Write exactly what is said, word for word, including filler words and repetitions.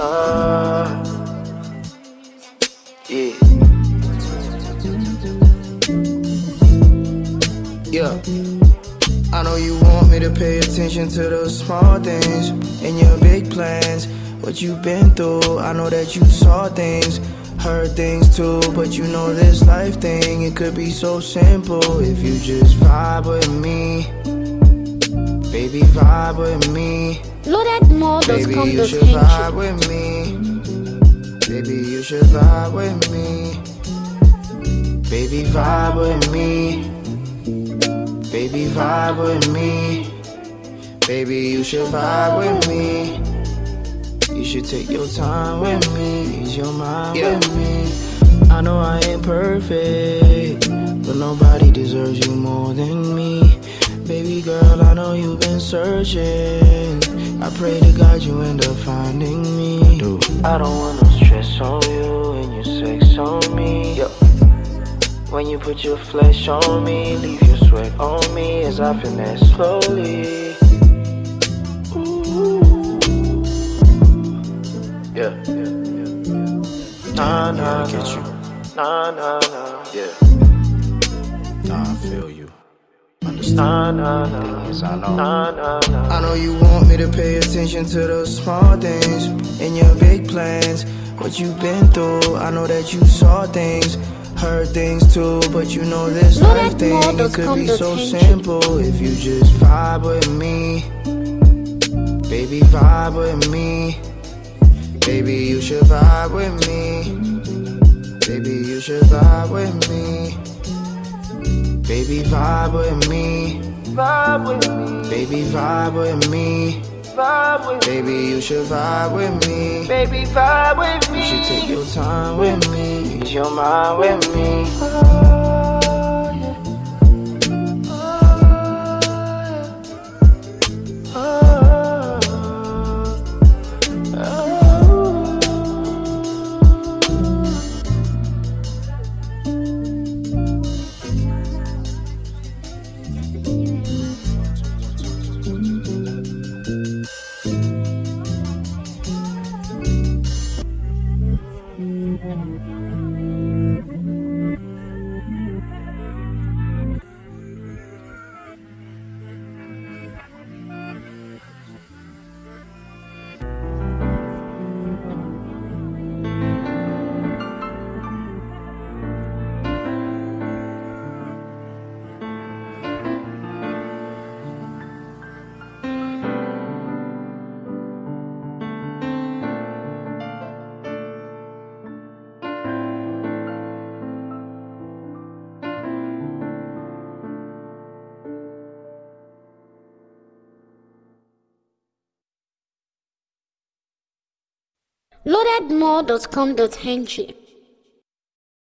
Uh, yeah. Yeah. I know you want me to pay attention to those small things and your big plans, what you've been through. I know that you saw things, heard things too, but you know this life thing, it could be so simple if you just vibe with me. Baby, vibe with me. Loaded more does Baby, come you does should vibe with me. Baby, you should vibe with me. Baby, vibe with me. Baby, vibe with me. Baby, you should vibe with me. You should take your time with me. Ease your mind yeah. with me. I know I ain't perfect, but nobody deserves you more than me. Baby girl, I know you've been searching. I pray to God you end up finding me. Dude. I don't want no stress on you and your sex on me. Yo. When you put your flesh on me, leave your sweat on me as I finesse slowly. Ooh. Yeah, yeah, yeah, yeah. Nah, nah, nah, nah, nah, nah, yeah. Nah, I feel you. Nah, nah, nah, yes, I know. Nah, nah, nah. I know you want me to pay attention to those small things and your big plans, what you've been through. I know that you saw things, heard things too, but you know this no, life thing, it could be so attention. simple if you just vibe with me. Baby, vibe with me. Baby, you should vibe with me. Baby, you should vibe with me. Baby, vibe with me. Vibe with me. Baby, vibe with me. Vibe with Baby, you should vibe with me. Baby, vibe with me. You should take your time with me. Ease your mind with me. Oh, yeah. Oh, yeah. Oh, oh. loaded more dot com dot ng